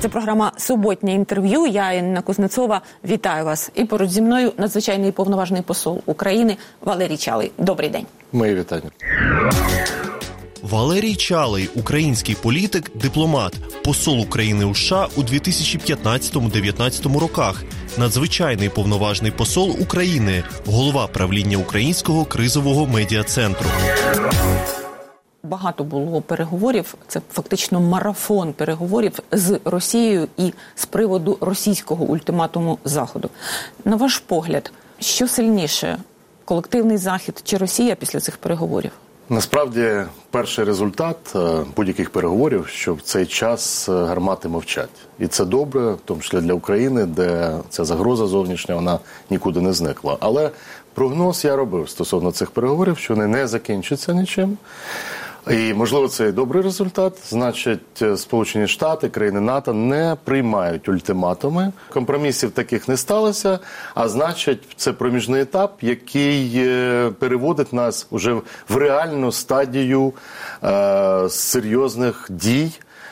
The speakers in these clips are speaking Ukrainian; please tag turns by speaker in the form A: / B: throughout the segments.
A: Це програма «Суботнє інтерв'ю». Я, Інна Кузнецова, вітаю вас. І поруч зі мною надзвичайний повноважний посол України Валерій Чалий. Добрий день.
B: Мої вітання.
C: Валерій Чалий – український політик, дипломат, посол України у США у 2015-19 роках, надзвичайний повноважний посол України, голова правління Українського кризового медіа-центру.
A: Багато було переговорів, це фактично марафон переговорів з Росією і з приводу російського ультиматуму Заходу. На ваш погляд, що сильніше – колективний Захід чи Росія після цих переговорів?
B: Насправді, перший результат будь-яких переговорів, що в цей час гармати мовчать. І це добре, в тому числі для України, де ця загроза зовнішня, вона нікуди не зникла. Але прогноз я робив стосовно цих переговорів, що вони не закінчаться нічим. І, можливо, це і добрий результат. Значить, Сполучені Штати, країни НАТО не приймають ультиматуми. Компромісів таких не сталося, а значить, це проміжний етап, який переводить нас уже в реальну стадію серйозних дій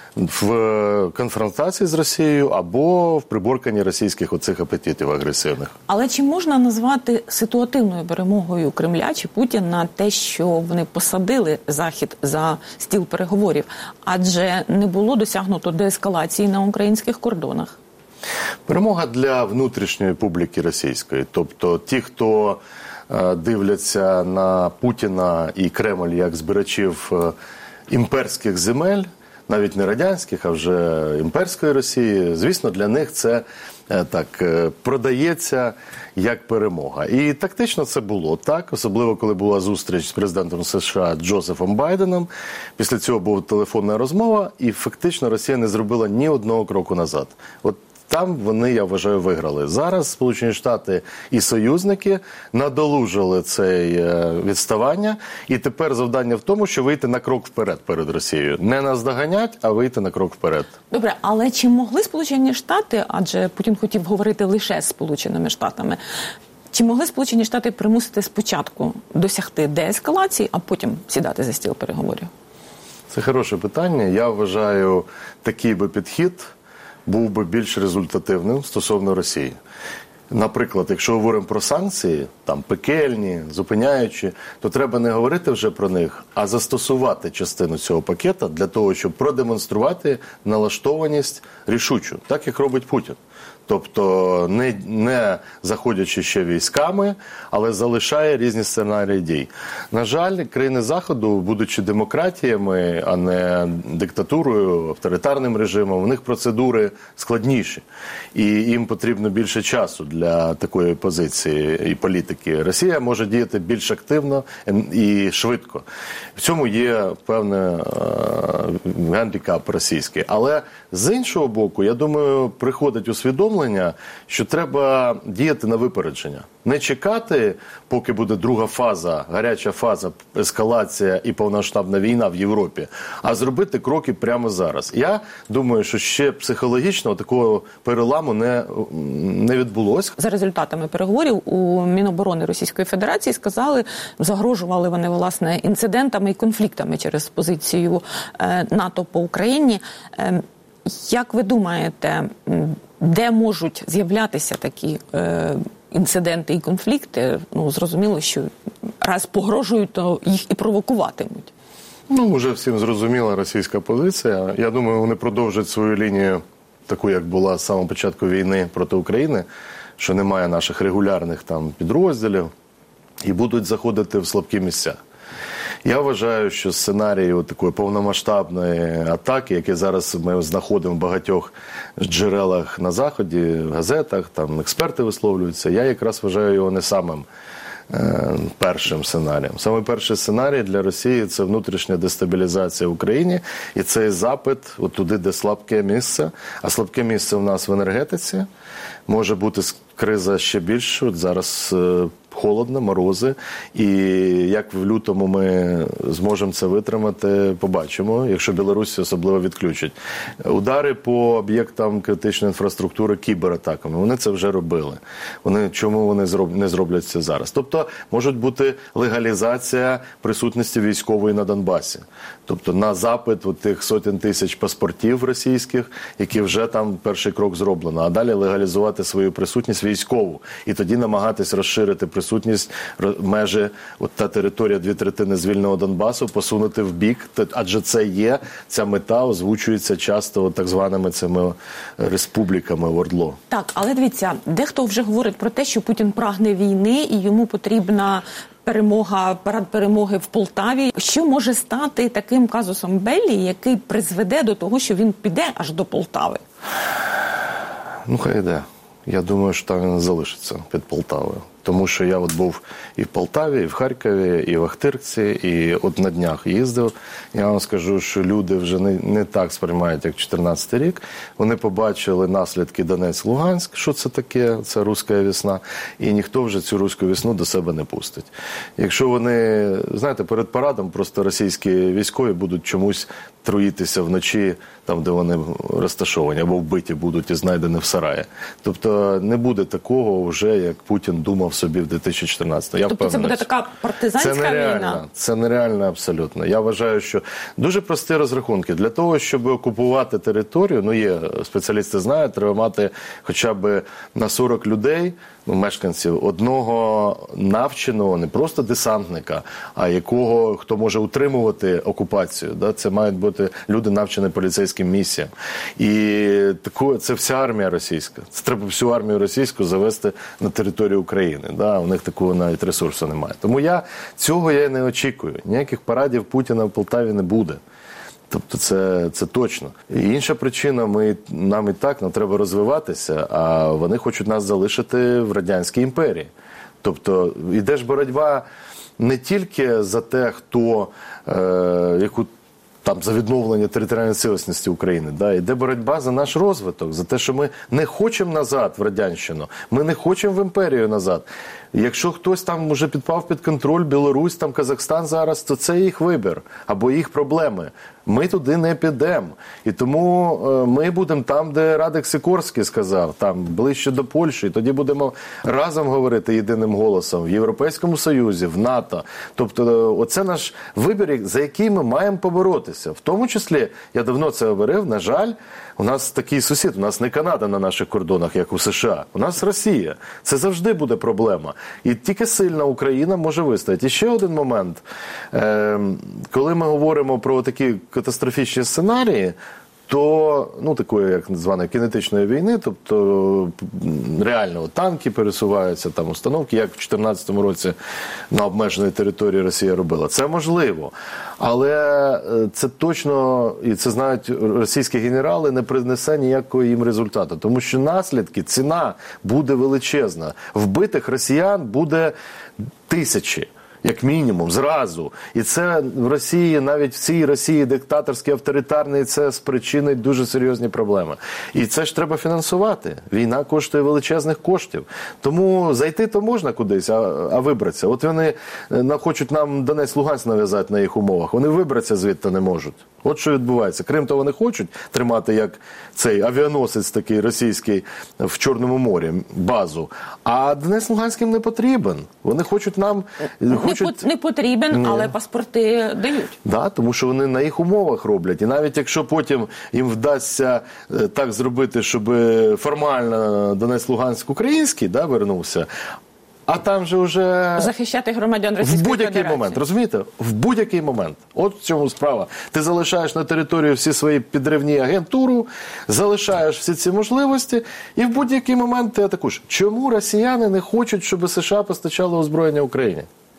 B: в конфронтації з Росією або в приборканні російських оцих апетитів агресивних.
A: Але чи можна назвати ситуативною перемогою Кремля чи Путіна те, що вони посадили Захід за стіл переговорів? Адже не було досягнуто деескалації на українських кордонах.
B: Перемога для внутрішньої публіки російської. Тобто ті, хто дивляться на Путіна і Кремль як збирачів імперських земель, навіть не радянських, а вже імперської Росії, звісно, для них це так продається як перемога. І тактично це було так, особливо коли була зустріч з президентом США Джозефом Байденом. Після цього була телефонна розмова, і фактично Росія не зробила ні одного кроку назад. От там вони, я вважаю, виграли. Зараз Сполучені Штати і союзники надолужили це відставання. І тепер завдання в тому, що вийти на крок вперед перед Росією. Не наздоганять, а вийти на крок вперед.
A: Добре, але чи могли Сполучені Штати, адже Путін хотів говорити лише з Сполученими Штатами, чи могли Сполучені Штати примусити спочатку досягти деескалації, а потім сідати за стіл переговорів?
B: Це хороше питання. Я вважаю, такий би підхід був би більш результативним стосовно Росії. Наприклад, якщо говоримо про санкції, там пекельні, зупиняючі, то треба не говорити вже про них, а застосувати частину цього пакета для того, щоб продемонструвати налаштованість рішучу, так як робить Путін. Тобто не заходячи ще військами, але залишає різні сценарії дій. На жаль, країни Заходу, будучи демократіями, а не диктатурою, авторитарним режимом, у них процедури складніші. І їм потрібно більше часу для такої позиції і політики. Росія може діяти більш активно і швидко. В цьому є певний гандикап російський. Але з іншого боку, я думаю, приходить усвідомлення, що треба діяти на випередження. Не чекати, поки буде друга фаза, гаряча фаза, ескалація і повномасштабна війна в Європі, а зробити кроки прямо зараз. Я думаю, що ще психологічно такого переламу не відбулося.
A: За результатами переговорів у Міноборони Російської Федерації сказали, загрожували вони, власне, інцидентами і конфліктами через позицію НАТО по Україні. Як ви думаєте, де можуть з'являтися такі інциденти і конфлікти? Ну, зрозуміло, що раз погрожують, то їх і провокуватимуть.
B: Ну, вже всім зрозуміла російська позиція. Я думаю, вони продовжать свою лінію, таку, як була з самого початку війни проти України, що немає наших регулярних там підрозділів, і будуть заходити в слабкі місця. Я вважаю, що сценарій такої повномасштабної атаки, який зараз ми знаходимо в багатьох джерелах на Заході, в газетах, там експерти висловлюються, я якраз вважаю його не самим першим сценарієм. Саме перший сценарій для Росії – це внутрішня дестабілізація в Україні, і цей запит от туди, де слабке місце. А слабке місце у нас в енергетиці. Може бути криза ще більше. От зараз холодно, морози, і як в лютому ми зможемо це витримати, побачимо, якщо Білорусь особливо відключить. Удари по об'єктам критичної інфраструктури кібератаками, вони це вже робили. Чому вони не зроблять це зараз? Тобто, може бути легалізація присутності військової на Донбасі. Тобто, на запит тих сотень тисяч паспортів російських, які вже там перший крок зроблено, а далі легалізувати свою присутність військову. І тоді намагатись розширити присутність межі, та територія 2/3 з вільного Донбасу, посунути в бік, адже це є, ця мета озвучується часто так званими цими республіками в ОРДЛО.
A: Так, але дивіться, дехто вже говорить про те, що Путін прагне війни і йому потрібна парад перемоги в Полтаві. Що може стати таким казусом беллі, який призведе до того, що він піде аж до Полтави?
B: Ну, хай йде. Я думаю, що там він залишиться під Полтавою. Тому що я був і в Полтаві, і в Харкові, і в Ахтирці, і на днях їздив. Я вам скажу, що люди вже не так сприймають, як 2014 рік. Вони побачили наслідки Донецьк-Луганськ, що це таке, це руська весна, і ніхто вже цю руську весну до себе не пустить. Якщо вони, знаєте, перед парадом просто російські військові будуть чомусь труїтися вночі, там, де вони розташовані, або вбиті будуть і знайдені в сараї. Тобто не буде такого вже, як Путін думав собі в 2014.
A: Тобто це буде така партизанська війна?
B: Це нереально абсолютно. Я вважаю, що дуже прості розрахунки. Для того, щоб окупувати територію, є спеціалісти знають, треба мати хоча б на 40 людей, мешканців, одного навченого, не просто десантника, а хто може утримувати окупацію. Це мають бути люди, навчені поліцейським місіям. І це вся армія російська. Це треба всю армію російську завести на територію України. У них такого навіть ресурсу немає. Тому цього я не очікую. Ніяких парадів Путіна в Полтаві не буде. Тобто це точно. І інша причина, нам і так не треба розвиватися, а вони хочуть нас залишити в Радянській імперії. Тобто йде ж боротьба не тільки за те, за відновлення територіальної цілісності України. Йде боротьба за наш розвиток, за те, що ми не хочемо назад в Радянщину, ми не хочемо в імперію назад. Якщо хтось там вже підпав під контроль, Білорусь, Казахстан зараз, то це їх вибір або їх проблеми. Ми туди не підемо. І тому ми будемо там, де Радек Сікорський сказав, там ближче до Польщі. І тоді будемо разом говорити єдиним голосом в Європейському Союзі, в НАТО. Тобто оце наш вибір, за який ми маємо поборотися. В тому числі, я давно це говорив, на жаль, у нас такий сусід, у нас не Канада на наших кордонах, як у США. У нас Росія. Це завжди буде проблема. І тільки сильна Україна може вистояти. І ще один момент. Коли ми говоримо про такі катастрофічні сценарії, то, такої, як званої кінетичної війни, тобто реально танки пересуваються, там установки, як в 2014 році на обмеженій території Росія робила. Це можливо. Але це точно, і це знають російські генерали, не принесе ніякого їм результату. Тому що наслідки, ціна буде величезна. Вбитих росіян буде тисячі. Як мінімум, зразу. І це в Росії, навіть в цій Росії диктаторській, авторитарній, це спричинить дуже серйозні проблеми. І це ж треба фінансувати. Війна коштує величезних коштів. Тому зайти то можна кудись, а вибратися. От вони хочуть нам Донець-Луганськ нав'язати на їх умовах. Вони вибратися звідти не можуть. От що відбувається. Крим то вони хочуть тримати, як цей авіаносець такий російський в Чорному морі, базу. А Донець-Луганськ їм не потрібен. Вони хочуть нам...
A: Не потрібен, але паспорти дають.
B: Тому що вони на їх умовах роблять. І навіть якщо потім їм вдасться так зробити, щоб формально Донець-Луганськ український вернувся, а там же вже...
A: захищати громадян Російської Федерації.
B: В будь-який момент, розумієте? В будь-який момент. От в цьому справа. Ти залишаєш на території всі свої підривні агентуру, залишаєш всі ці можливості, і в будь-який момент ти атакуєш. Чому росіяни не хочуть, щоб США постачали озброєння Україні? Так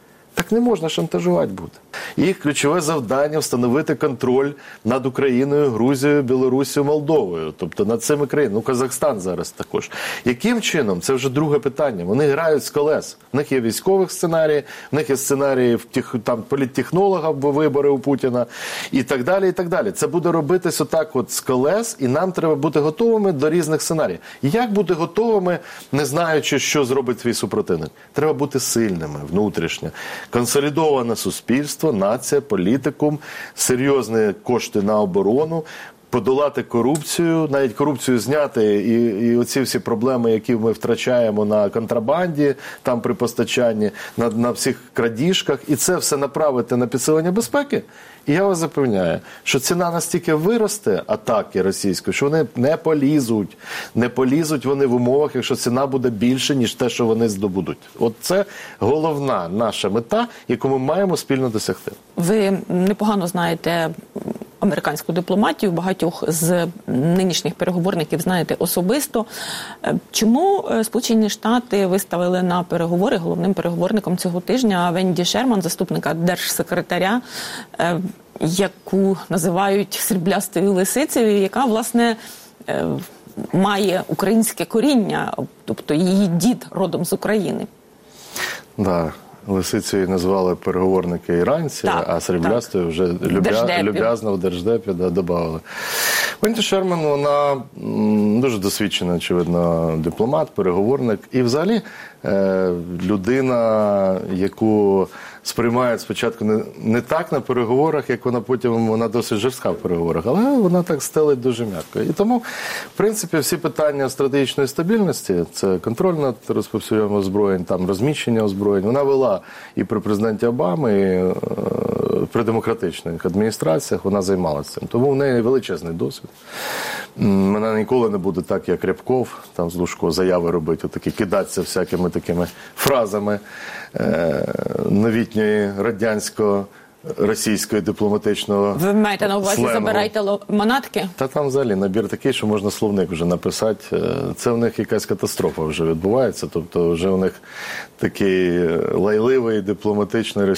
B: Так не можна шантажувати бути. Їх ключове завдання – встановити контроль над Україною, Грузією, Білорусією, Молдовою. Тобто над цими країнами. Казахстан зараз також. Яким чином? Це вже друге питання. Вони грають з колес. В них є військових сценарії, в них є сценарії там, політтехнолога, бо вибори у Путіна і так далі, і так далі. Це буде робитись отак от з колес, і нам треба бути готовими до різних сценаріїв. Як бути готовими, не знаючи, що зробить свій супротивник? Треба бути сильними внутрішньо. Консолідоване суспільство, нація, політикум, серйозні кошти на оборону, подолати корупцію, навіть корупцію зняти і оці всі проблеми, які ми втрачаємо на контрабанді, там при постачанні, на всіх крадіжках, і це все направити на підсилення безпеки. І я вас запевняю, що ціна настільки виросте, атаки російської, що вони не полізуть. Не полізуть вони в умовах, якщо ціна буде більше, ніж те, що вони здобудуть. От це головна наша мета, яку ми маємо спільно досягти.
A: Ви непогано знаєте американську дипломатію, багатьох з нинішніх переговорників знаєте особисто. Чому Сполучені Штати виставили на переговори головним переговорником цього тижня Венді Шерман, заступника держсекретаря, яку називають сріблястою лисицею, яка, власне, має українське коріння, тобто її дід родом з України?
B: Да. Лисицею назвали переговорники іранці, а сріблястою вже люб'язно в Держдепі додавали. Венді Шерман, вона дуже досвідчена, очевидно, дипломат, переговорник. І взагалі людина, яку сприймають спочатку не так на переговорах, як вона досить жорстка в переговорах, але вона так стелить дуже м'яко. І тому, в принципі, всі питання стратегічної стабільності, це контроль над розповсюдженням озброєнь, там розміщення озброєнь, вона вела і при президенті Обамі, і при демократичних адміністраціях вона займалася цим. Тому в неї величезний досвід. Вона ніколи не буде так, як Рябков, там з Лужко заяви робити, отакі, кидатися всякими такими фразами новітньої радянсько-російської дипломатичного
A: Ви маєте на увазі
B: сленгу.
A: Забирайте манатки?
B: Та там взагалі набір такий, що можна словник вже написати. Це в них якась катастрофа вже відбувається. Тобто вже у них такий лайливий, дипломатичний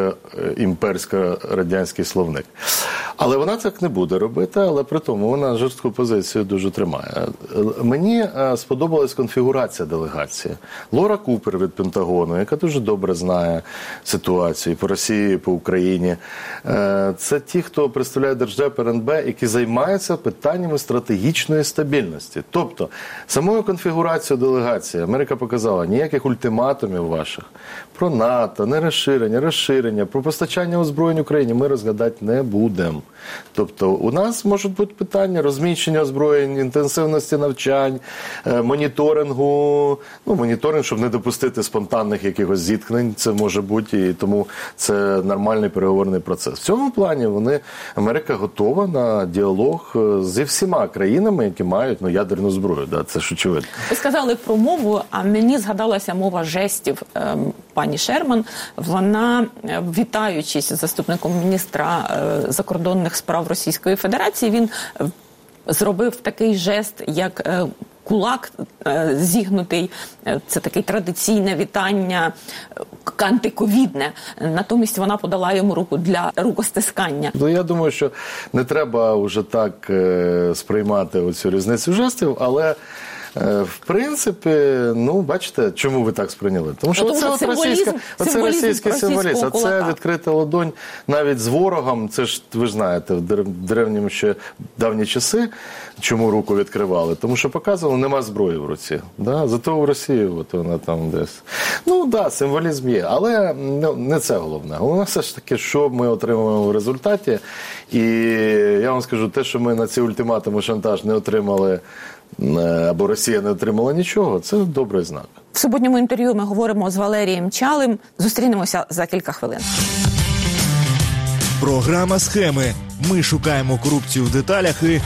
B: російсько-імперсько-радянський словник. Але вона так не буде робити, але при тому вона жорстку позицію дуже тримає. Мені сподобалась конфігурація делегації. Лора Купер від Пентагону, яка дуже добре знає ситуацію по Росії, по Україні. Це ті, хто представляє Держдеп, РНБ, які займаються питаннями стратегічної стабільності. Тобто, самою конфігурацією делегації Америка показала ніяких ультиматумів ваших про НАТО, не розширення, про постачання озброєнь Україні ми розглядати не будемо. Тобто у нас можуть бути питання розміщення озброєнь, інтенсивності навчань, моніторингу, моніторинг, щоб не допустити спонтанних якихось зіткнень, це може бути, і тому це нормальний переговорний процес. В цьому плані Америка готова на діалог зі всіма країнами, які мають ядерну зброю, це ж очевидно.
A: Ви сказали про мову, а мені згадалася мова жестів пані Шерман. Вона, вітаючись з заступником міністра закордонних справ Російської Федерації, він зробив такий жест, як кулак зігнутий. Це таке традиційне вітання, антиковідне. Натомість вона подала йому руку для рукостискання.
B: Я думаю, що не треба вже так сприймати оцю різницю жестів, але в принципі, бачите, чому ви так сприйняли? Тому що це російський символізм, а це відкрита ладонь навіть з ворогом. Це ж, ви ж знаєте, в древньому ще давні часи, чому руку відкривали? Тому що показували, нема зброї в руці. Зато в Росії вона там десь. Символізм є, але не це головне. Головне все ж таки, що ми отримуємо в результаті. І я вам скажу, те, що ми на ці ультиматуми, шантаж не отримали, або Росія не отримала нічого, це добрий знак.
A: В суботньому інтерв'ю ми говоримо з Валерієм Чалим. Зустрінемося за кілька хвилин.
D: Програма «Схеми». Ми шукаємо корупцію в деталях і,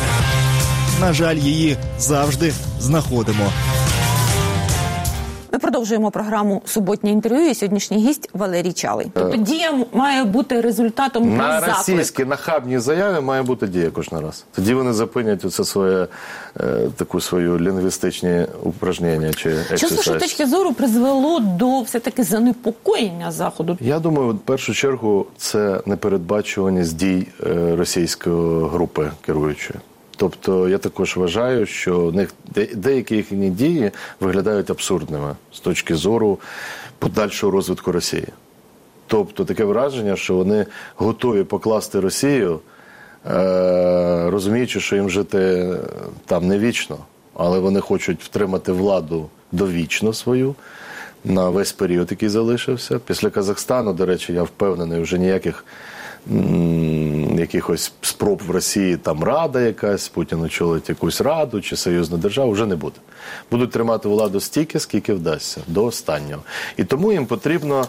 D: на жаль, її завжди знаходимо.
A: Ми Продовжуємо програму «Суботнє інтерв'ю» і сьогоднішній гість Валерій Чалий. Тобто дія має бути результатом
B: на
A: заклик.
B: російські нахабні заяви має бути дія кожен раз. Тоді вони зупинять оце своє, таку свою лінгвістичні упражнення чи ексерсайз.
A: Що з вашої точки зору призвело до все-таки занепокоєння Заходу?
B: Я думаю, в першу чергу це непередбачуваність дій російської групи керуючої. Тобто я також вважаю, що в них деякі їхні дії виглядають абсурдними з точки зору подальшого розвитку Росії. Тобто таке враження, що вони готові покласти Росію, розуміючи, що їм жити там не вічно, але вони хочуть втримати владу довічно свою на весь період, який залишився. Після Казахстану, до речі, я впевнений, вже ніяких якихось спроб в Росії, там рада якась, Путін очолить якусь раду чи союзну державу, вже не буде. Будуть тримати владу стільки, скільки вдасться, до останнього. І тому їм потрібно,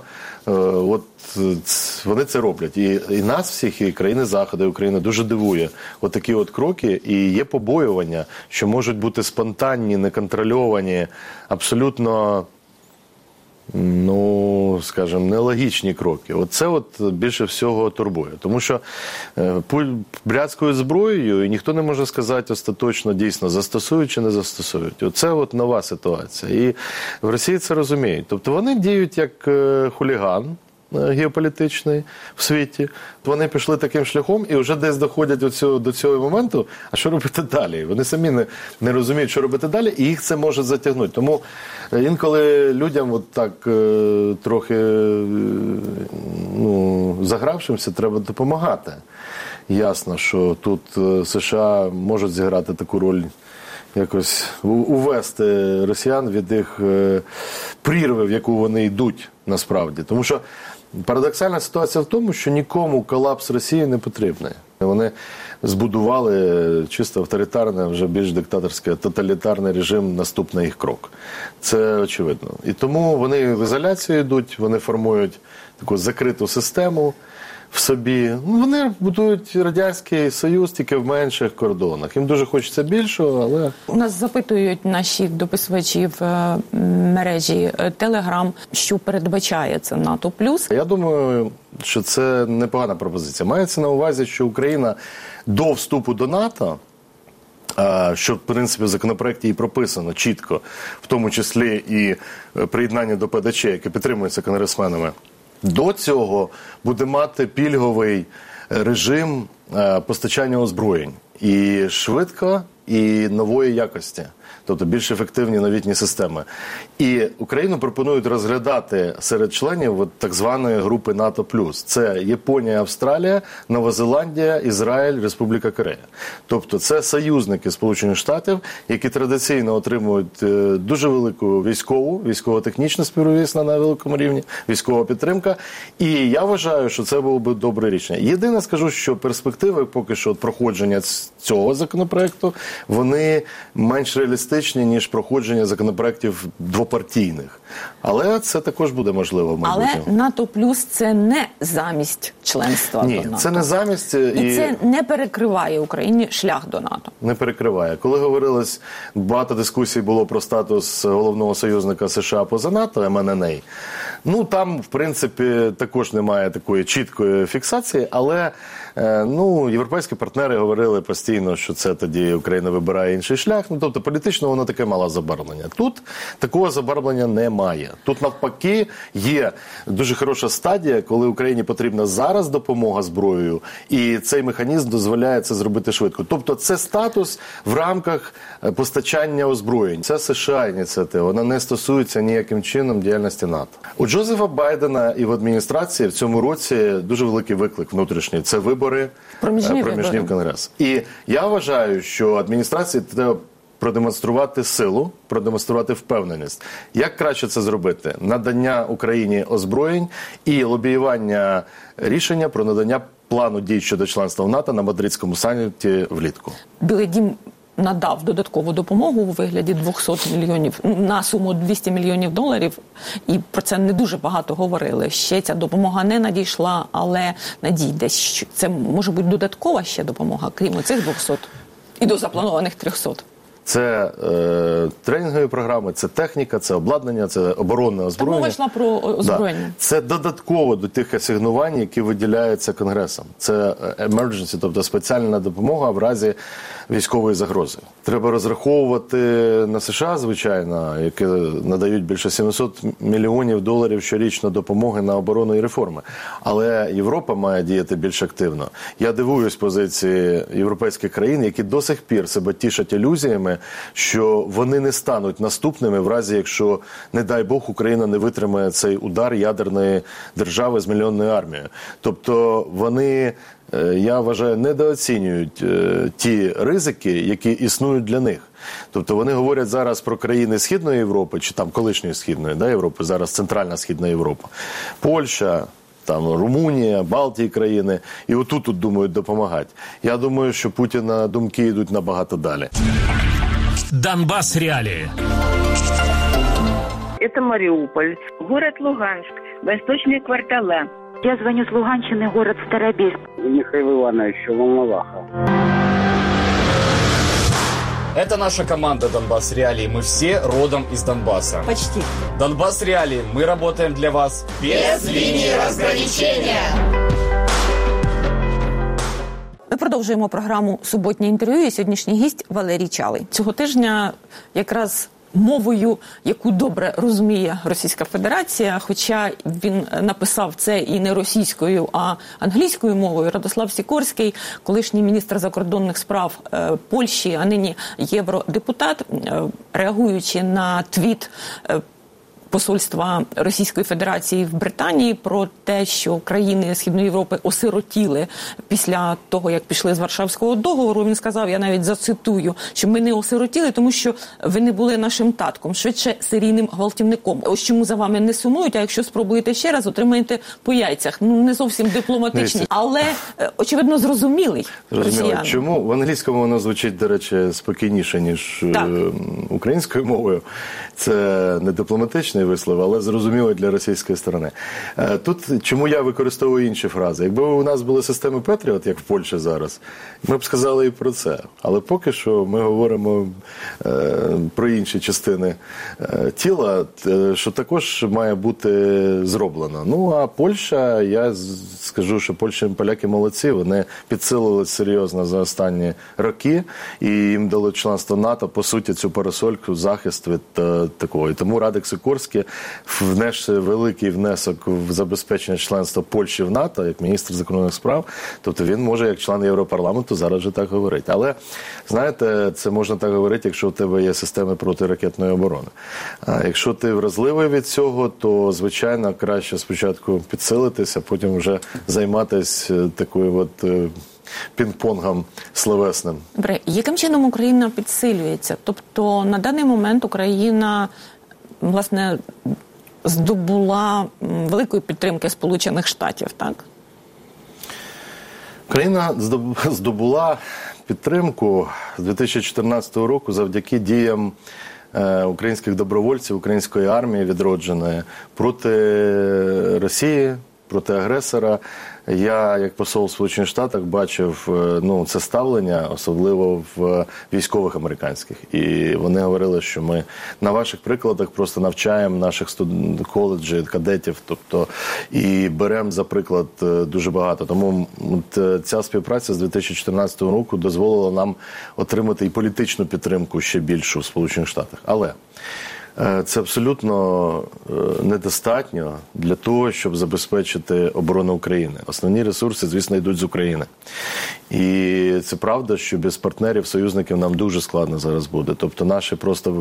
B: вони це роблять. І нас всіх, і країни Заходу, і Україна дуже дивує такі кроки, і є побоювання, що можуть бути спонтанні, неконтрольовані, абсолютно, скажімо, нелогічні кроки. Оце більше всього турбує. Тому що бряцькою зброєю, і ніхто не може сказати остаточно, дійсно, застосують чи не застосують. Оце нова ситуація. І в Росії це розуміють. Тобто вони діють як хуліган геополітичний в світі. Вони пішли таким шляхом і вже десь доходять до цього моменту, а що робити далі? Вони самі не розуміють, що робити далі, і їх це може затягнути. Тому інколи людям трохи загравшимся треба допомагати. Ясно, що тут США можуть зіграти таку роль, якось увести росіян від їх прірви, в яку вони йдуть насправді. Тому що парадоксальна ситуація в тому, що нікому колапс Росії не потрібний. Вони збудували чисто авторитарний, вже більш диктаторський, тоталітарний режим, наступний їх крок. Це очевидно. І тому вони в ізоляцію йдуть, вони формують таку закриту систему в собі. Вони будують Радянський Союз тільки в менших кордонах. Їм дуже хочеться більшого, але...
A: У нас запитують наші дописувачі в мережі Telegram, що передбачає це НАТО+.
B: Я думаю, що це непогана пропозиція. Мається на увазі, що Україна до вступу до НАТО, що, в принципі, в законопроекті і прописано чітко, в тому числі і приєднання до ПДЧ, яке підтримується конгресменами, до цього буде мати пільговий режим постачання озброєнь. І швидко, і нової якості. Тобто більш ефективні новітні системи. І Україну пропонують розглядати серед членів так званої групи НАТО+. Це Японія, Австралія, Нова Зеландія, Ізраїль, Республіка Корея. Тобто це союзники Сполучених Штатів, які традиційно отримують дуже велику військово-технічну співробітництво на великому рівні, військова підтримка. І я вважаю, що це було б добре рішення. Єдине скажу, що перспективи поки що проходження цього законопроекту, вони менш реалістичні, ніж проходження законопроєктів двопартійних. Але це також буде можливо в майбутньому.
A: Але НАТО плюс це не замість членства до НАТО.
B: Ні, це не замість.
A: І це не перекриває Україні шлях до НАТО.
B: Не перекриває. Коли говорилось, багато дискусій було про статус головного союзника США поза НАТО, МННА, там, в принципі, також немає такої чіткої фіксації, але європейські партнери говорили постійно, що це тоді Україна вибирає інший шлях. Тобто політично воно таке мало забарвлення. Тут такого забарвлення немає. Тут навпаки є дуже хороша стадія, коли Україні потрібна зараз допомога зброєю, і цей механізм дозволяє це зробити швидко. Тобто це статус в рамках постачання озброєнь. Це США ініціатива, вона не стосується ніяким чином діяльності НАТО. У Джозефа Байдена і в адміністрації в цьому році дуже великий виклик внутрішній. Це вибори, проміжні в Конгрес. І я вважаю, що адміністрації треба продемонструвати силу, продемонструвати впевненість. Як краще це зробити? Надання Україні озброєнь і лобіювання рішення про надання плану дій щодо членства в НАТО на Мадридському саміті влітку.
A: Білий дім надав додаткову допомогу у вигляді 200 мільйонів, на суму 200 мільйонів доларів, і про це не дуже багато говорили. Ще ця допомога не надійшла, але надійде. Це може бути додаткова ще допомога, крім цих 200 і до запланованих 300.
B: Це тренінгові програми, це техніка, це обладнання, це оборонне озброєння.
A: Мова йшла про озброєння.
B: Да. Це додатково до тих асигнувань, які виділяються Конгресом. Це emergency, тобто спеціальна допомога в разі військової загрози. Треба розраховувати на США, звичайно, які надають більше $700 мільйонів щорічно допомоги на оборону і реформи. Але Європа має діяти більш активно. Я дивуюсь позиції європейських країн, які до сих пір себе тішать ілюзіями, що вони не стануть наступними в разі, якщо, не дай Бог, Україна не витримає цей удар ядерної держави з мільйонною армією. Тобто вони, я вважаю, недооцінюють ті ризики, які існують для них. Тобто вони говорять зараз про країни Східної Європи, чи там колишньої Східної Європи, зараз Центральна Східна Європа, Польща, там Румунія, Балтії країни, і отут думають допомагати. Я думаю, що Путіна думки йдуть набагато далі.
E: Донбасс реалии.
F: Это Мариуполь, город Луганск, восточные квартала.
G: Я звоню с Луганщины, город Старобельск.
H: Михаил Иванович, Волноваха.
I: Это наша команда «Донбасс Реалии». Мы все родом из Донбасса.
G: Почти.
I: «Донбасс Реалии». Мы работаем для вас без линии разграничения.
A: Ми продовжуємо програму «Суботнє інтерв'ю» і сьогоднішній гість Валерій Чалий. Цього тижня якраз мовою, яку добре розуміє Російська Федерація, хоча він написав це і не російською, а англійською мовою, Радослав Сікорський, колишній міністр закордонних справ Польщі, а нині євродепутат, реагуючи на твіт посольства Російської Федерації в Британії про те, що країни Східної Європи осиротіли після того, як пішли з Варшавського договору. Він сказав, я навіть зацитую, що ми не осиротіли, тому що ви не були нашим татком, швидше серійним гвалтівником. Ось чому за вами не сумують, а якщо спробуєте ще раз, отримаєте по яйцях. Ну, не зовсім дипломатичний, але, очевидно, зрозумілий росіянам.
B: Чому? В англійському воно звучить, до речі, спокійніше, ніж українською мовою. Це не дипломатичний вислов, але зрозуміло для російської сторони. Тут чому я використовую інші фрази? Якби у нас були системи Петріот, як в Польщі зараз, ми б сказали і про це. Але поки що ми говоримо про інші частини тіла, що також має бути зроблено. Ну, а Польща, я скажу, що Польща і поляки молодці, вони підсилились серйозно за останні роки, і їм дало членство НАТО, по суті, цю парасольку, захист від такого. І тому Радик Сікорський внесе великий внесок в забезпечення членства Польщі в НАТО, як міністр закордонних справ. Тобто він може, як член Європарламенту, зараз вже так говорити. Але, знаєте, це можна так говорити, якщо у тебе є системи протиракетної оборони. А якщо ти вразливий від цього, то, звичайно, краще спочатку підсилитися, потім вже займатися такою от пінг-понгом словесним.
A: Добре, яким чином Україна підсилюється? Тобто на даний момент Україна, власне, здобула великої підтримки Сполучених Штатів, так?
B: Україна здобула підтримку з 2014 року завдяки діям українських добровольців, української армії відродженої проти Росії, проти агресора. Я, як посол в Сполучених Штатах, бачив це ставлення, особливо в військових американських. І вони говорили, що ми на ваших прикладах просто навчаємо наших коледжів, кадетів, тобто, і беремо за приклад дуже багато. Тому ця співпраця з 2014 року дозволила нам отримати і політичну підтримку ще більшу в Сполучених Штатах. Але це абсолютно недостатньо для того, щоб забезпечити оборону України. Основні ресурси, звісно, йдуть з України. І це правда, що без партнерів, союзників нам дуже складно зараз буде. Тобто наші просто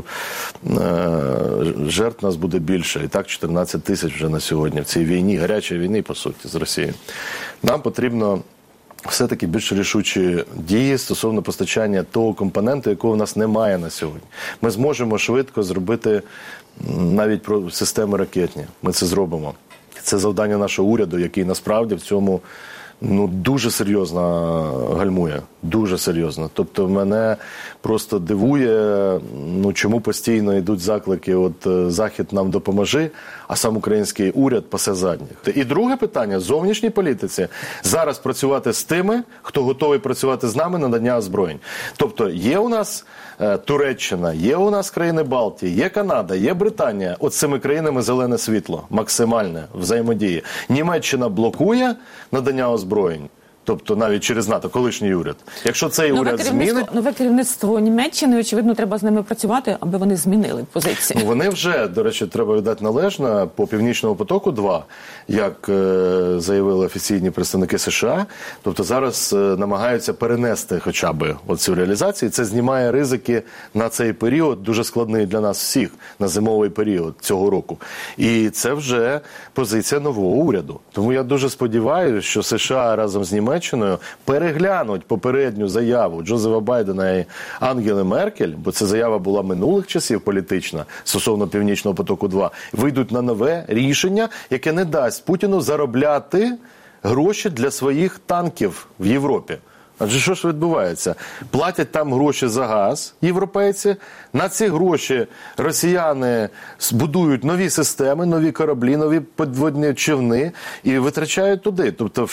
B: жертв нас буде більше. І так 14 тисяч вже на сьогодні в цій війні, гарячій війні, по суті, з Росією. Нам потрібно все-таки більш рішучі дії стосовно постачання того компоненту, якого в нас немає на сьогодні. Ми зможемо швидко зробити навіть про системи ракетні. Ми це зробимо. Це завдання нашого уряду, який насправді в цьому дуже серйозно гальмує. Дуже серйозно. Тобто мене просто дивує, чому постійно йдуть заклики, Захід нам допоможи, а сам український уряд пасе задніх. І друге питання, зовнішній політиці. Зараз працювати з тими, хто готовий працювати з нами на надання озброєнь. Тобто є у нас Туреччина, є у нас країни Балтії, є Канада, є Британія. От з цими країнами зелене світло, максимальне взаємодії. Німеччина блокує надання озброєнь. Тобто навіть через НАТО, колишній уряд. Якщо цей уряд змінить...
A: Нове керівництво Німеччини, очевидно, треба з ними працювати, аби вони змінили позиції.
B: Вони вже, до речі, треба віддати належне, по Північному потоку-2, як заявили офіційні представники США, тобто зараз намагаються перенести хоча б цю реалізацію. Це знімає ризики на цей період, дуже складний для нас всіх, на зимовий період цього року. І це вже позиція нового уряду. Тому я дуже сподіваюся, що США разом з Німеччиною переглянуть попередню заяву Джозефа Байдена і Ангели Меркель, бо це заява була минулих часів політична, стосовно Північного потоку-2, вийдуть на нове рішення, яке не дасть Путіну заробляти гроші для своїх танків в Європі. Адже що ж відбувається? Платять там гроші за газ європейці, на ці гроші росіяни будують нові системи, нові кораблі, нові підводні човни і витрачають туди. Тобто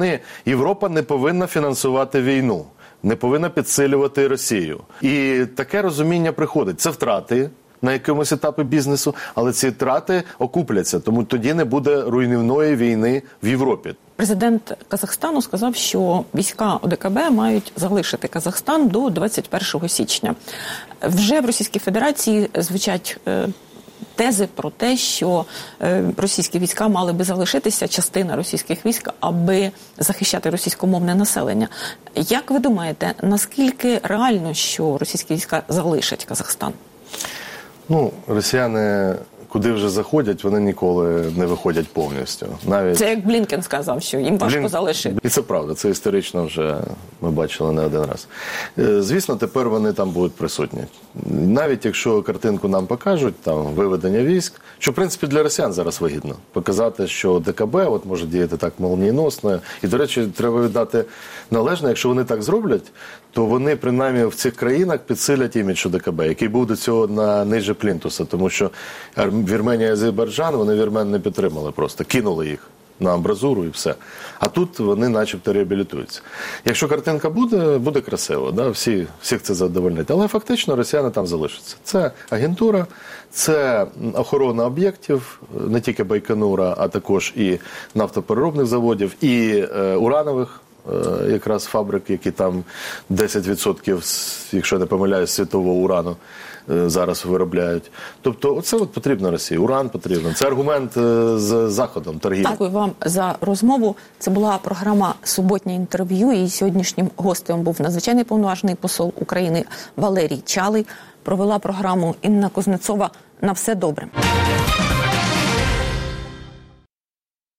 B: Європа не повинна фінансувати війну, не повинна підсилювати Росію. І таке розуміння приходить. Це втрати на якомусь етапі бізнесу, але ці втрати окупляться, тому тоді не буде руйнівної війни в Європі.
A: Президент Казахстану сказав, що війська ОДКБ мають залишити Казахстан до 21 січня. Вже в Російській Федерації звучать тези про те, що російські війська мали би залишитися, частина російських військ, аби захищати російськомовне населення. Як ви думаєте, наскільки реально, що російські війська залишать Казахстан?
B: Росіяни куди вже заходять, вони ніколи не виходять повністю. Навіть...
A: Це як Блінкен сказав, що їм важко залишити.
B: І це правда, це історично вже ми бачили не один раз. Звісно, тепер вони там будуть присутні. Навіть якщо картинку нам покажуть, там виведення військ, що в принципі для росіян зараз вигідно. Показати, що ДКБ може діяти так молнієносно. І, до речі, треба віддати належне, якщо вони так зроблять, то вони, принаймні, в цих країнах підсилять імідж ДКБ, який був до цього на ниже плінтуса, тому що Вірменія і Азербайджан, вони вірмен не підтримали просто, кинули їх на амбразуру і все. А тут вони начебто реабілітуються. Якщо картинка буде красиво, да? Всіх це задовольнить. Але фактично росіяни там залишаться. Це агентура, це охорона об'єктів, не тільки Байконура, а також і нафтопереробних заводів, і уранових якраз фабрик, які там 10%, якщо не помиляюсь, світового урану зараз виробляють. Тобто оце потрібно Росії. Уран потрібен. Це аргумент з Заходом, торгівлі.
A: Дякую вам за розмову. Це була програма «Суботнє інтерв'ю». І сьогоднішнім гостем був надзвичайний повноважний посол України Валерій Чалий. Провела програму Інна Кузнецова. На все добре.